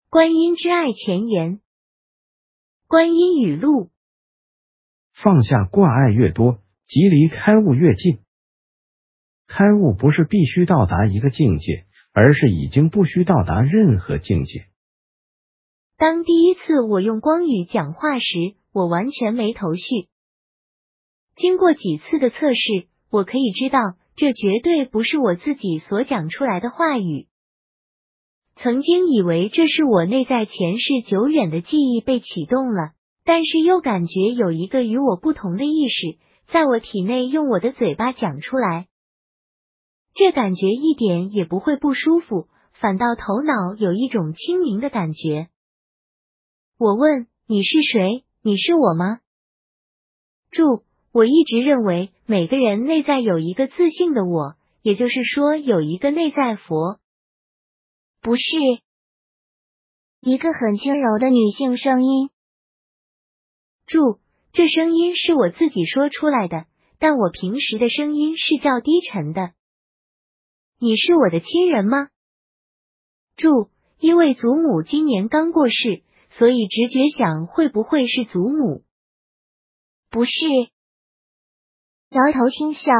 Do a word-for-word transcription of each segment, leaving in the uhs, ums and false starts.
观音之爱前言。观音语录： 放下挂碍越多，即离开悟越近。开悟不是必须到达一个境界，而是已经不需到达任何境界。 当第一次我用光语讲话时，我完全没头绪。经过几次的测试，我可以知道，这绝对不是我自己所讲出来的话语。曾经以为这是我内在前世久远的记忆被启动了，但是又感觉有一个与我不同的意识，在我体内用我的嘴巴讲出来。这感觉一点也不会不舒服，反倒头脑有一种清明的感觉。我问：你是谁？你是我吗？注：我一直认为每个人内在有一个自性的我，也就是说有一个内在佛。 不是。一个很轻柔的女性声音。 注：这声音是我自己说出来的，但我平时的声音是较低沉的。你是我的亲人吗？注：因为祖母今年刚过世，所以直觉想会不会是祖母。 不是。摇头轻笑。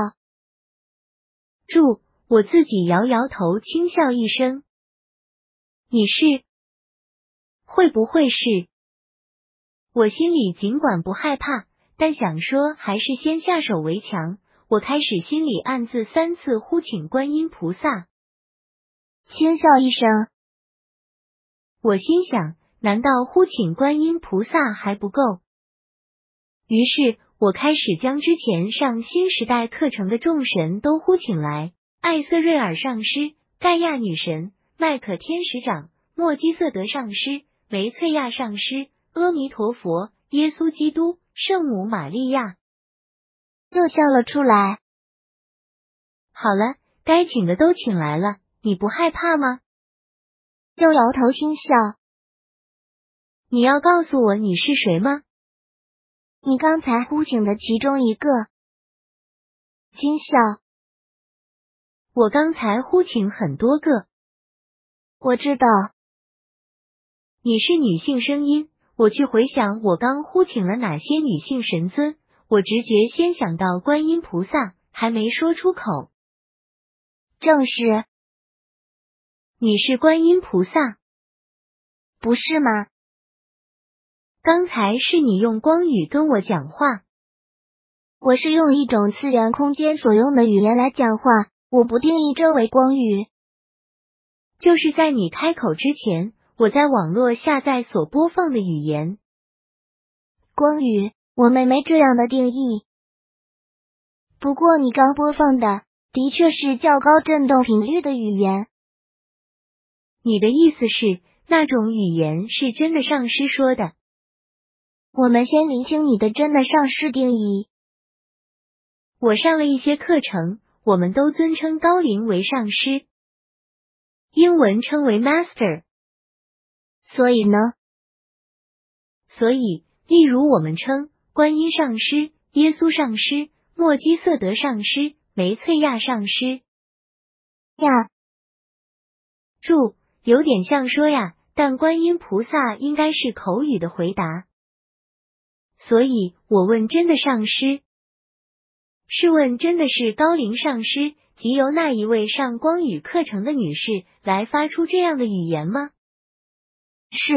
注：我自己摇摇头轻笑一声。你是？会不会是？我心里尽管不害怕，但想说还是先下手为强。我开始心里暗自三次呼请观音菩萨。 轻笑一声。 我心想，难道呼请观音菩萨还不够？于是我开始将之前上新时代课程的众神都呼请来，艾瑟瑞尔上师、盖亚女神、麦可天使长、莫基瑟德上师、梅翠亚上师、阿弥陀佛、耶稣基督、圣母玛利亚。 又笑了出来。 好了，该请的都请来了，你不害怕吗？ 又摇头轻笑。 你要告诉我你是谁吗？ 你刚才呼请的其中一个。轻笑。 我刚才呼请很多个。 我知道。 你是女性声音，我去回想我刚呼请了哪些女性神尊，我直觉先想到观音菩萨，还没说出口。 正是。 你是观音菩萨？ 不是吗？ 刚才是你用光语跟我讲话。 我是用一种次元空间所用的语言来讲话，我不定义这为光语。 就是在你开口之前，我在网络下载所播放的语言。 光语，我们没这样的定义。不过你刚播放的，的确是较高振动频率的语言。 你的意思是，那种语言是真的上师说的？ 我们先厘清你的真的上师定义。 我上了一些课程，我们都尊称高灵为上师，英文称为 Master。 所以呢？ 所以，例如我们称观音上师、耶稣上师、莫基瑟德上师、梅翠亚上师。 呀。 注：有点像说呀，但观音菩萨应该是口语的回答。所以我问真的上师，试问真的是高龄上师，即由那一位上光语课程的女士来发出这样的语言吗？ 是。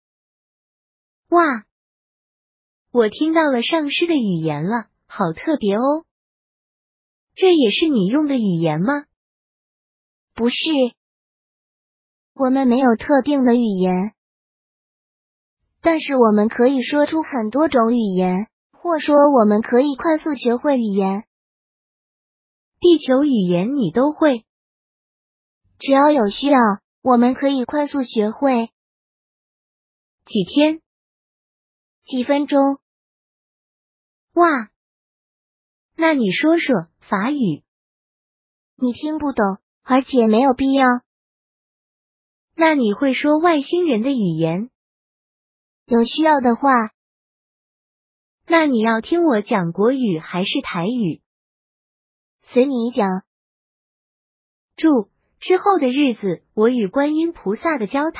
哇，我听到了上师的语言了，好特别哦。这也是你用的语言吗？ 不是。我们没有特定的语言，但是我们可以说出很多种语言，或说我们可以快速学会语言。 地球语言你都会？ 只要有需要，我们可以快速学会。 几天？ 几分钟。 哇，那你说说法语？ 你听不懂，而且没有必要。 那你会说外星人的语言？ 有需要的话。 那你要听我讲国语还是台语？ 随你讲。 注：之后的日子，我与观音菩萨的交谈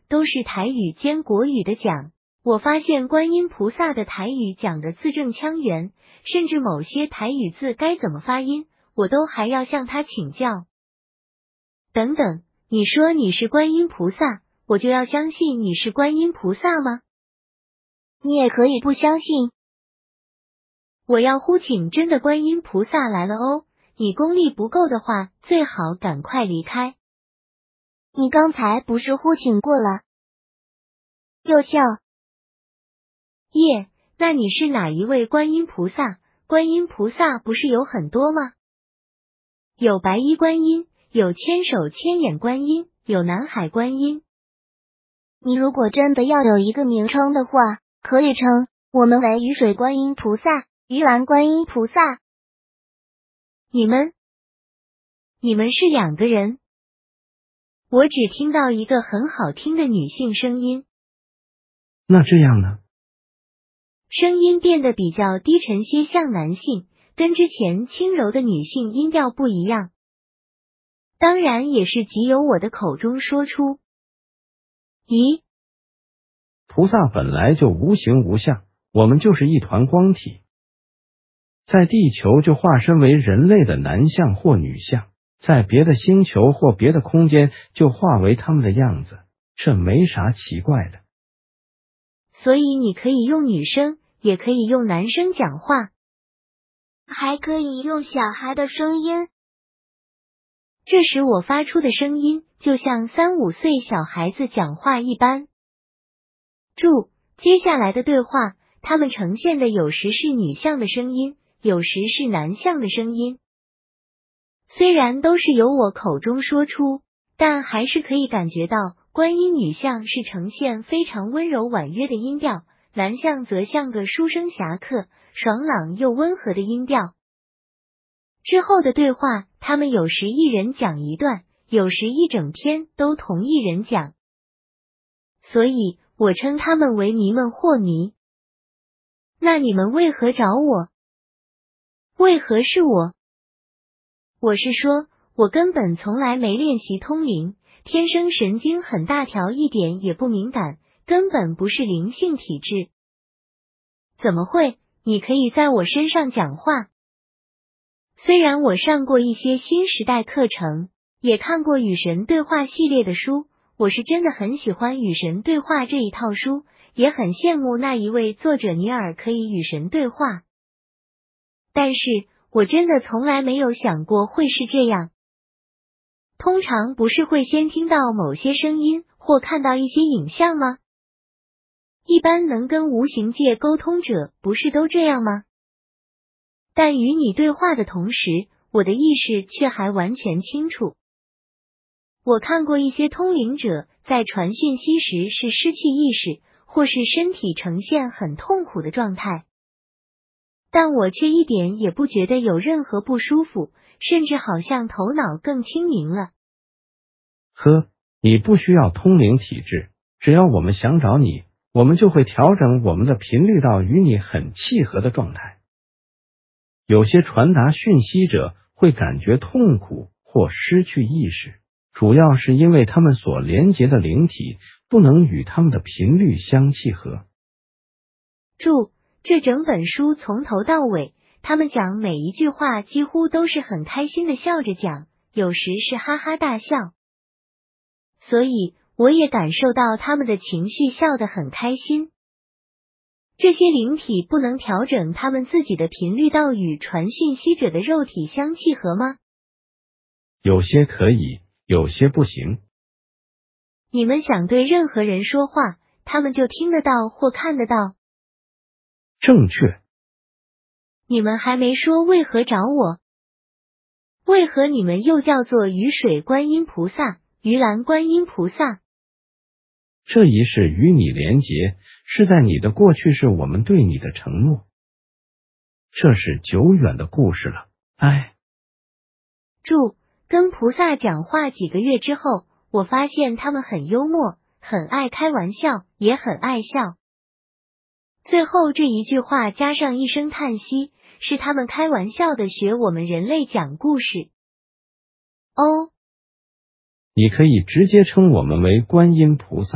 都是台语兼国语的讲。我发现观音菩萨的台语讲的字正腔圆，甚至某些台语字该怎么发音，我都还要向他请教。等等，你说你是观音菩萨，我就要相信你是观音菩萨吗？ 你也可以不相信。 我要呼请真的观音菩萨来了哦，你功力不够的话，最好赶快离开。 你刚才不是呼请过了？又笑。 耶，那你是哪一位观音菩萨？观音菩萨不是有很多吗？有白衣观音，有千手千眼观音，有南海观音。 你如果真的要有一个名称的话，可以称我们为雨水观音菩萨、鱼篮观音菩萨。 你们，你们是两个人？我只听到一个很好听的女性声音。 那这样呢？ 声音变得比较低沉些，像男性，跟之前轻柔的女性音调不一样。当然也是即由我的口中说出。咦？ 菩萨本来就无形无相，我们就是一团光体，在地球就化身为人类的男相或女相，在别的星球或别的空间就化为他们的样子，这没啥奇怪的。 所以你可以用女生，也可以用男生讲话， 还可以用小孩的声音。 这时我发出的声音就像三五岁小孩子讲话一般。注：接下来的对话，他们呈现的有时是女相的声音，有时是男相的声音。虽然都是由我口中说出，但还是可以感觉到观音女相是呈现非常温柔婉约的音调，男相则像个书生侠客，爽朗又温和的音调。之后的对话，他们有时一人讲一段，有时一整篇都同一人讲，所以我称他们为迷们或迷。那你们为何找我？为何是我？我是说，我根本从来没练习通灵，天生神经很大条，一点也不敏感，根本不是灵性体质。怎么会？你可以在我身上讲话。虽然我上过一些新时代课程，也看过与神对话系列的书，我是真的很喜欢与神对话这一套书，也很羡慕那一位作者尼尔可以与神对话。但是我真的从来没有想过会是这样。通常不是会先听到某些声音或看到一些影像吗？一般能跟无形界沟通者不是都这样吗？但与你对话的同时，我的意识却还完全清楚。我看过一些通灵者在传讯息时是失去意识，或是身体呈现很痛苦的状态，但我却一点也不觉得有任何不舒服，甚至好像头脑更清明了。 呵，你不需要通灵体质，只要我们想找你，我们就会调整我们的频率到与你很契合的状态。有些传达讯息者会感觉痛苦或失去意识，主要是因为他们所连结的灵体不能与他们的频率相契合。 注：这整本书从头到尾，他们讲每一句话几乎都是很开心的笑着讲，有时是哈哈大笑。所以我也感受到他们的情绪，笑得很开心。这些灵体不能调整他们自己的频率到与传讯息者的肉体相契合吗？ 有些可以，有些不行。 你们想对任何人说话，他们就听得到或看得到？ 正确。 你们还没说为何找我？为何你们又叫做雨水观音菩萨、鱼篮观音菩萨？ 这一世与你连结，是在你的过去是我们对你的承诺。这是久远的故事了，哎。 注：跟菩萨讲话几个月之后，我发现他们很幽默，很爱开玩笑，也很爱笑。最后这一句话加上一声叹息，是他们开玩笑的学我们人类讲故事。哦， 你可以直接称我们为观音菩萨。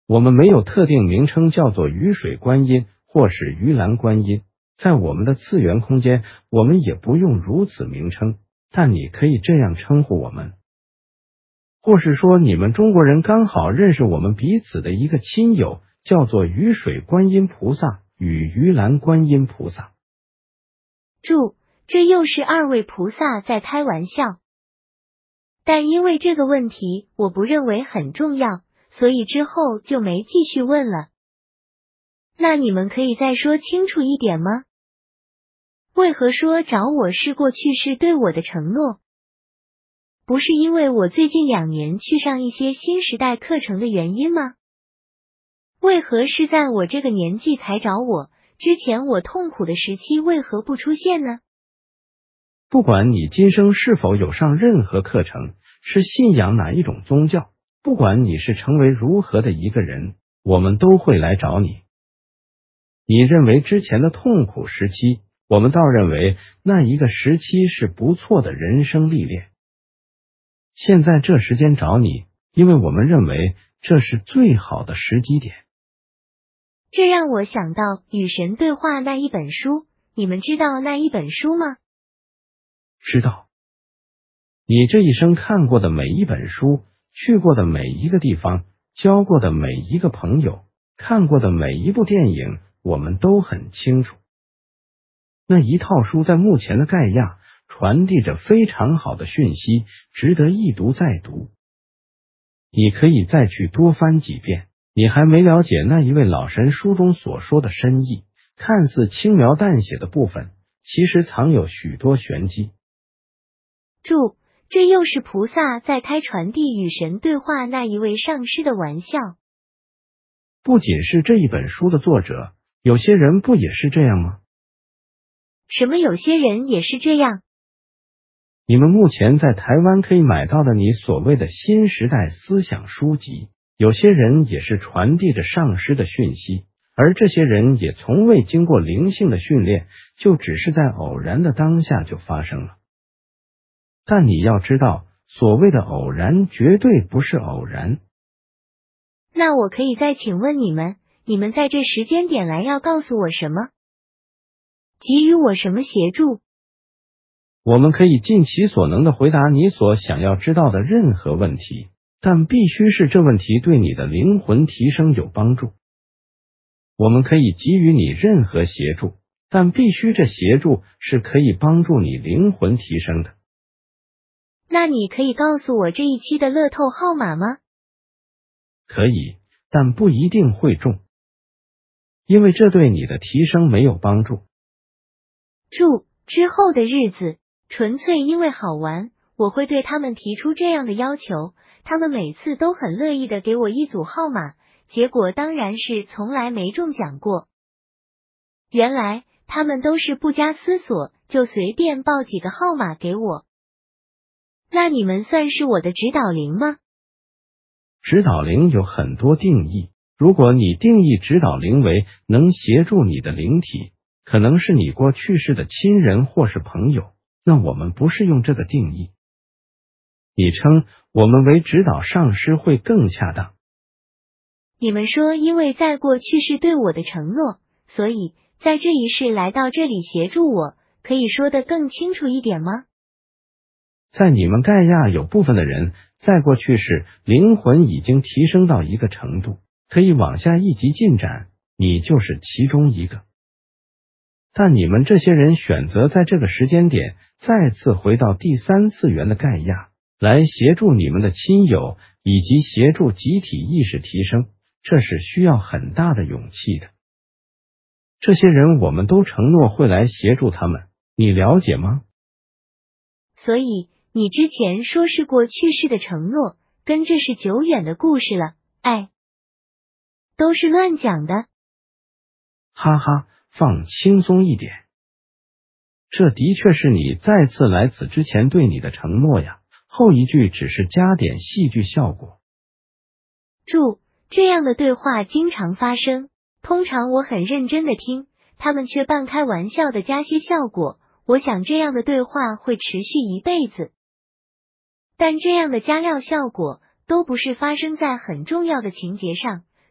我们没有特定名称叫做雨水观音或是鱼篮观音，在我们的次元空间，我们也不用如此名称，但你可以这样称呼我们。或是说你们中国人刚好认识我们彼此的一个亲友，叫做雨水观音菩萨与鱼篮观音菩萨。 注：这又是二位菩萨在开玩笑。但因为这个问题我不认为很重要，所以之后就没继续问了。那你们可以再说清楚一点吗？为何说找我是过去式对我的承诺？不是因为我最近两年去上一些新时代课程的原因吗？为何是在我这个年纪才找我？之前我痛苦的时期为何不出现呢？ 不管你今生是否有上任何课程，是信仰哪一种宗教，不管你是成为如何的一个人，我们都会来找你。你认为之前的痛苦时期，我们倒认为那一个时期是不错的人生历练。现在这时间找你，因为我们认为这是最好的时机点。 这让我想到《与神对话》那一本书，你们知道那一本书吗？ 知道。你这一生看过的每一本书，去过的每一个地方，交过的每一个朋友，看过的每一部电影，我们都很清楚。那一套书在目前的盖亚传递着非常好的讯息，值得一读再读。你可以再去多翻几遍，你还没了解那一位老神书中所说的深意，看似轻描淡写的部分，其实藏有许多玄机。 注：这又是菩萨在开传递与神对话那一位上师的玩笑。 不仅是这一本书的作者，有些人不也是这样吗？ 什么有些人也是这样？ 你们目前在台湾可以买到的你所谓的新时代思想书籍，有些人也是传递着上师的讯息，而这些人也从未经过灵性的训练，就只是在偶然的当下就发生了。但你要知道，所谓的偶然绝对不是偶然。 那我可以再请问你们，你们在这时间点来要告诉我什么？给予我什么协助？ 我们可以尽其所能的回答你所想要知道的任何问题，但必须是这问题对你的灵魂提升有帮助。我们可以给予你任何协助，但必须这协助是可以帮助你灵魂提升的。 那你可以告诉我这一期的乐透号码吗？ 可以，但不一定会中，因为这对你的提升没有帮助。 注：之后的日子纯粹因为好玩，我会对他们提出这样的要求，他们每次都很乐意的给我一组号码，结果当然是从来没中奖过。原来他们都是不加思索就随便报几个号码给我。那你们算是我的指导灵吗？ 指导灵有很多定义，如果你定义指导灵为能协助你的灵体，可能是你过去世的亲人或是朋友，那我们不是用这个定义。你称我们为指导上师会更恰当。 你们说因为在过去世对我的承诺，所以在这一世来到这里协助我，可以说得更清楚一点吗？ 在你们盖亚有部分的人，在过去世灵魂已经提升到一个程度，可以往下一级进展，你就是其中一个。但你们这些人选择在这个时间点再次回到第三次元的盖亚，来协助你们的亲友，以及协助集体意识提升，这是需要很大的勇气的。这些人我们都承诺会来协助他们，你了解吗？ 所以你之前说是过去世的承诺，跟这是久远的故事了，哎，都是乱讲的。 哈哈，放轻松一点。这的确是你再次来此之前对你的承诺呀，后一句只是加点戏剧效果。 注：这样的对话经常发生，通常我很认真的听，他们却半开玩笑的加些效果，我想这样的对话会持续一辈子。但这样的加料效果都不是发生在很重要的情节上，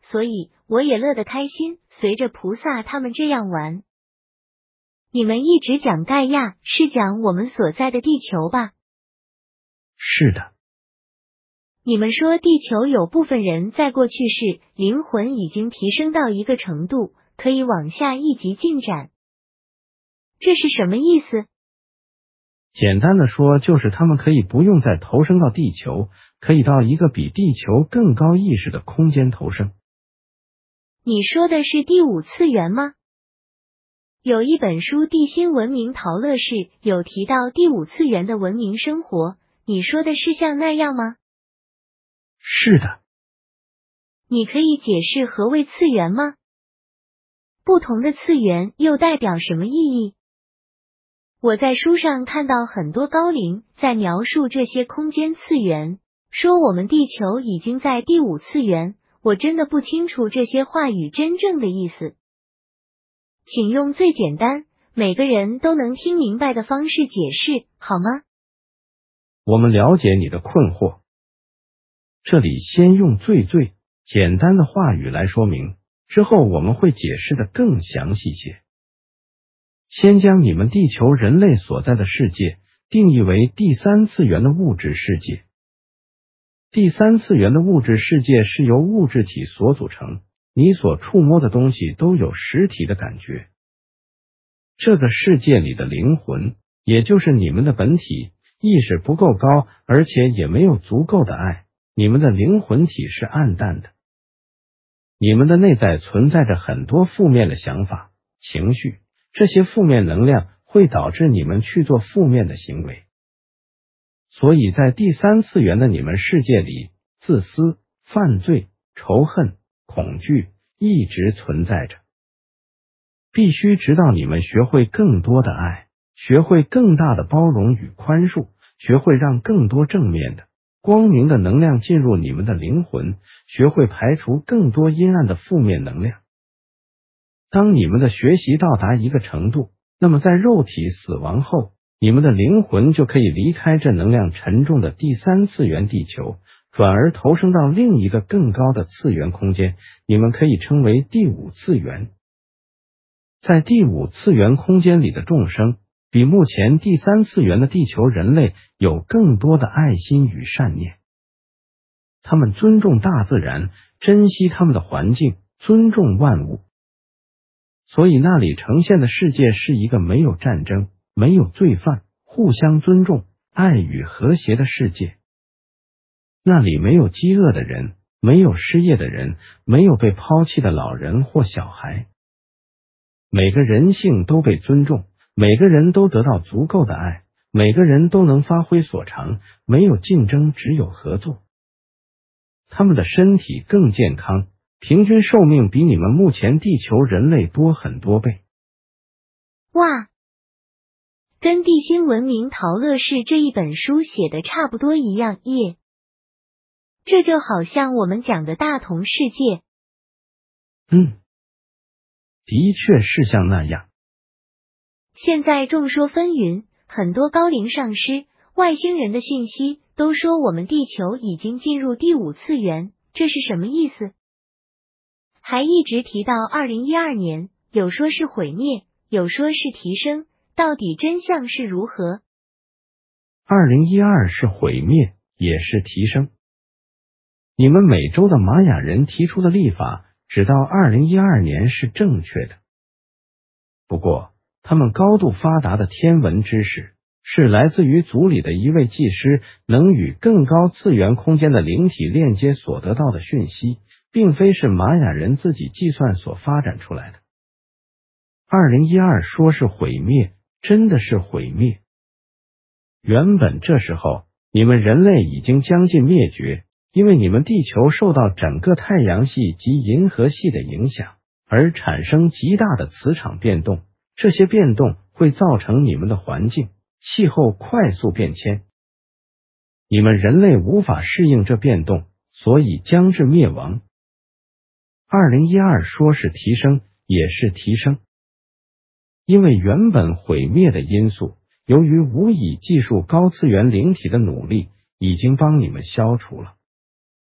所以我也乐得开心，随着菩萨他们这样玩。你们一直讲盖亚，是讲我们所在的地球吧？ 是的。 你们说地球有部分人在过去世，灵魂已经提升到一个程度，可以往下一级进展。这是什么意思？ 简单的说，就是他们可以不用再投生到地球，可以到一个比地球更高意识的空间投生。 你说的是第五次元吗？有一本书《地心文明陶乐士》有提到第五次元的文明生活，你说的是像那样吗？ 是的。 你可以解释何谓次元吗？不同的次元又代表什么意义？我在书上看到很多高灵在描述这些空间次元，说我们地球已经在第五次元，我真的不清楚这些话语真正的意思。请用最简单，每个人都能听明白的方式解释，好吗？ 我们了解你的困惑。这里先用最最简单的话语来说明，之后我们会解释的更详细些。先将你们地球人类所在的世界定义为第三次元的物质世界。第三次元的物质世界是由物质体所组成，你所触摸的东西都有实体的感觉。这个世界里的灵魂，也就是你们的本体，意识不够高，而且也没有足够的爱，你们的灵魂体是暗淡的。你们的内在存在着很多负面的想法、情绪，这些负面能量会导致你们去做负面的行为。所以在第三次元的你们世界里，自私、犯罪、仇恨、恐惧一直存在着。必须直到你们学会更多的爱，学会更大的包容与宽恕，学会让更多正面的、光明的能量进入你们的灵魂，学会排除更多阴暗的负面能量。当你们的学习到达一个程度，那么在肉体死亡后，你们的灵魂就可以离开这能量沉重的第三次元地球，转而投生到另一个更高的次元空间，你们可以称为第五次元。在第五次元空间里的众生，比目前第三次元的地球人类有更多的爱心与善念。他们尊重大自然，珍惜他们的环境，尊重万物。所以那里呈现的世界是一个没有战争、没有罪犯、互相尊重、爱与和谐的世界。那里没有饥饿的人，没有失业的人，没有被抛弃的老人或小孩。每个人性都被尊重，每个人都得到足够的爱，每个人都能发挥所长，没有竞争，只有合作。他们的身体更健康，平均寿命比你们目前地球人类多很多倍。 哇，跟《地心文明陶乐士》这一本书写的差不多一样耶！这就好像我们讲的大同世界。 嗯，的确是像那样。 现在众说纷纭，很多高龄上师、外星人的讯息都说我们地球已经进入第五次元，这是什么意思？还一直提到二零一二年，有说是毁灭，有说是提升，到底真相是如何？ 二零一二是毁灭，也是提升。你们美洲的玛雅人提出的历法，直到二零一二年是正确的。不过，他们高度发达的天文知识，是来自于族里的一位技师能与更高次元空间的灵体链接所得到的讯息，并非是玛雅人自己计算所发展出来的。二零一二说是毁灭，真的是毁灭。原本这时候，你们人类已经将近灭绝，因为你们地球受到整个太阳系及银河系的影响，而产生极大的磁场变动，这些变动会造成你们的环境、气候快速变迁。你们人类无法适应这变动，所以将至灭亡。二零一二说是提升，也是提升。因为原本毁灭的因素，由于无以计数高次元灵体的努力，已经帮你们消除了。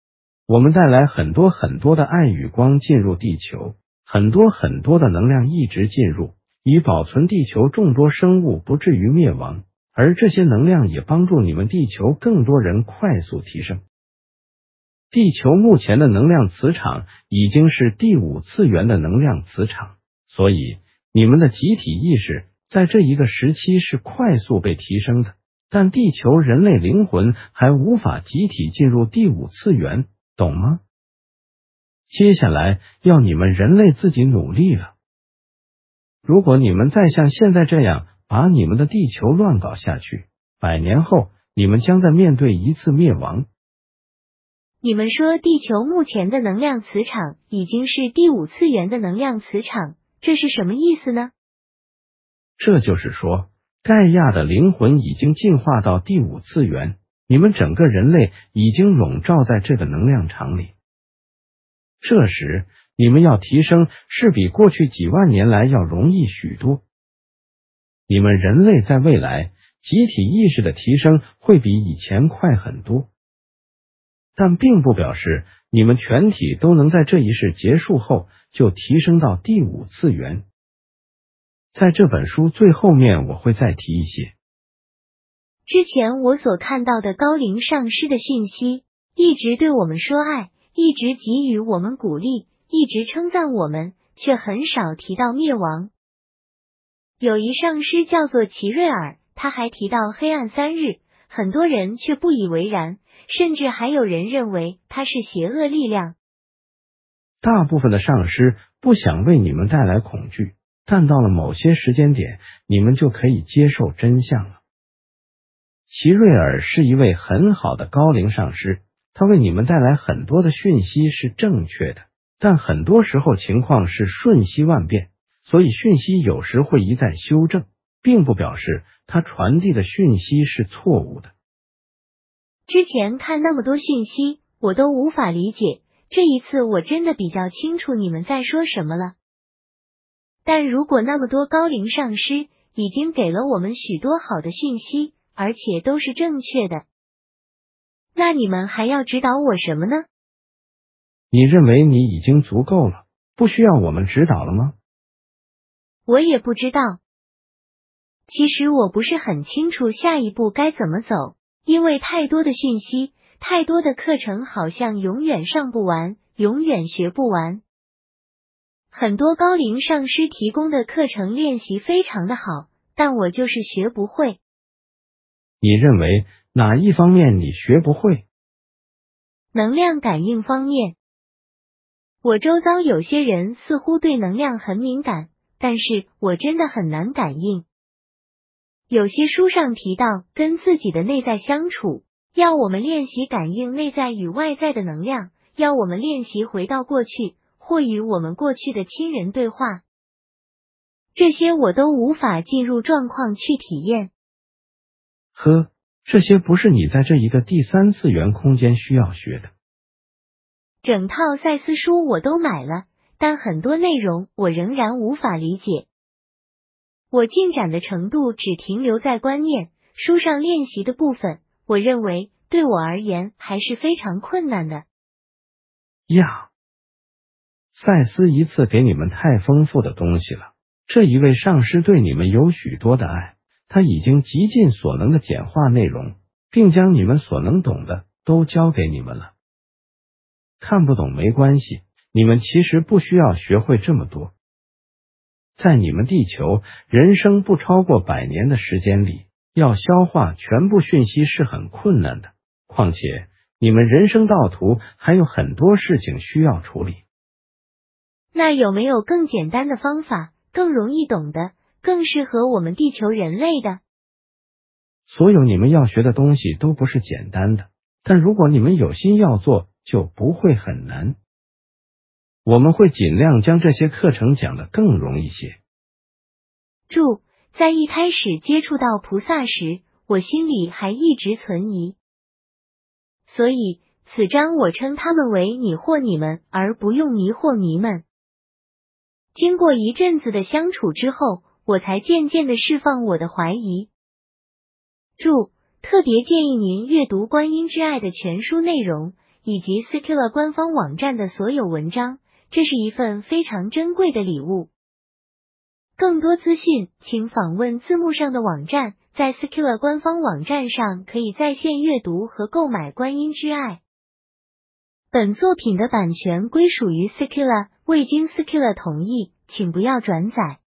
我们带来很多很多的爱与光进入地球，很多很多的能量一直进入，以保存地球众多生物不至于灭亡，而这些能量也帮助你们地球更多人快速提升。地球目前的能量磁场已经是第五次元的能量磁场，所以你们的集体意识在这一个时期是快速被提升的，但地球人类灵魂还无法集体进入第五次元，懂吗？接下来要你们人类自己努力了。如果你们再像现在这样把你们的地球乱搞下去，百年后你们将在面对一次灭亡。 你们说地球目前的能量磁场已经是第五次元的能量磁场，这是什么意思呢？ 这就是说，盖亚的灵魂已经进化到第五次元，你们整个人类已经笼罩在这个能量场里。这时你们要提升是比过去几万年来要容易许多。你们人类在未来集体意识的提升会比以前快很多，但并不表示你们全体都能在这一世结束后就提升到第五次元。在这本书最后面我会再提一些。 之前我所看到的高龄上师的讯息，一直对我们说爱，一直给予我们鼓励，一直称赞我们，却很少提到灭亡。有一上师叫做奇瑞尔，他还提到黑暗三日，很多人却不以为然，甚至还有人认为它是邪恶力量。 大部分的上师不想为你们带来恐惧，但到了某些时间点，你们就可以接受真相了。奇瑞尔是一位很好的高龄上师，他为你们带来很多的讯息是正确的，但很多时候情况是瞬息万变，所以讯息有时会一再修正，并不表示他传递的讯息是错误的。 之前看那么多讯息，我都无法理解，这一次我真的比较清楚你们在说什么了。但如果那么多高龄上师已经给了我们许多好的讯息，而且都是正确的，那你们还要指导我什么呢？ 你认为你已经足够了，不需要我们指导了吗？ 我也不知道。其实我不是很清楚下一步该怎么走，因为太多的讯息，太多的课程好像永远上不完，永远学不完。很多高龄上师提供的课程练习非常的好，但我就是学不会。 你认为哪一方面你学不会？ 能量感应方面。我周遭有些人似乎对能量很敏感，但是我真的很难感应。有些书上提到跟自己的内在相处，要我们练习感应内在与外在的能量，要我们练习回到过去，或与我们过去的亲人对话。这些我都无法进入状况去体验。 呵，这些不是你在这一个第三次元空间需要学的。 整套赛斯书我都买了，但很多内容我仍然无法理解。我进展的程度只停留在观念，书上练习的部分，我认为对我而言还是非常困难的。 呀，赛斯一次给你们太丰富的东西了，这一位上师对你们有许多的爱，他已经极尽所能的简化内容，并将你们所能懂的都教给你们了。看不懂没关系，你们其实不需要学会这么多。在你们地球人生不超过百年的时间里，要消化全部讯息是很困难的，况且你们人生道途还有很多事情需要处理。 那有没有更简单的方法，更容易懂的，更适合我们地球人类的？ 所有你们要学的东西都不是简单的，但如果你们有心要做，就不会很难。我们会尽量将这些课程讲得更容易些。 注：在一开始接触到菩萨时，我心里还一直存疑，所以此章我称他们为你或你们，而不用迷或迷们。经过一阵子的相处之后，我才渐渐的释放我的怀疑。注：特别建议您阅读《观音之爱》的全书内容， 以及 Skilla 官方网站的所有文章，这是一份非常珍贵的礼物。更多资讯，请访问字幕上的网站，在 Skilla 官方网站上可以在线阅读和购买《观音之爱》。本作品的版权归属于 Skilla，未经 Skilla 同意，请不要转载。